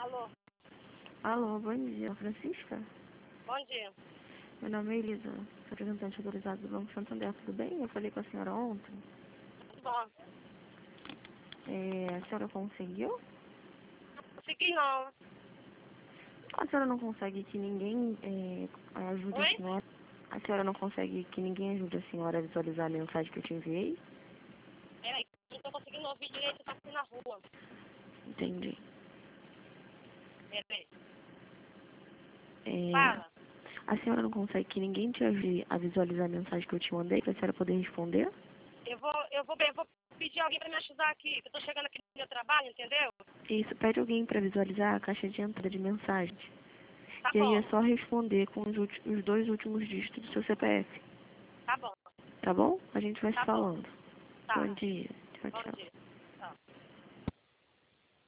Alô, Alô, bom dia, Francisca? bom dia. Meu nome é Elisa, sou representante autorizado do Banco Santander, tudo bem? Eu falei com a senhora ontem. Tudo bom? A senhora conseguiu? Consegui não. A senhora não consegue que ninguém ajude a Oi? senhora? A senhora não consegue que ninguém ajude a senhora a visualizar a mensagem que eu te enviei? Peraí, não tô conseguindo ouvir direito, tá aqui na rua. Entendi. Peraí, É, fala. a senhora não consegue que ninguém te ajude a visualizar a mensagem que eu te mandei para a senhora poder responder? Eu vou pedir alguém pra me ajudar aqui, que eu tô chegando aqui no meu trabalho, entendeu? Isso, pede alguém para visualizar a caixa de entrada de mensagens. Tá E aí é bom, só responder com os dois últimos dígitos do seu CPF. tá bom, Tá bom? A gente vai se tá bom. falando. Tá, Bom dia. Tchau, bom tchau. dia.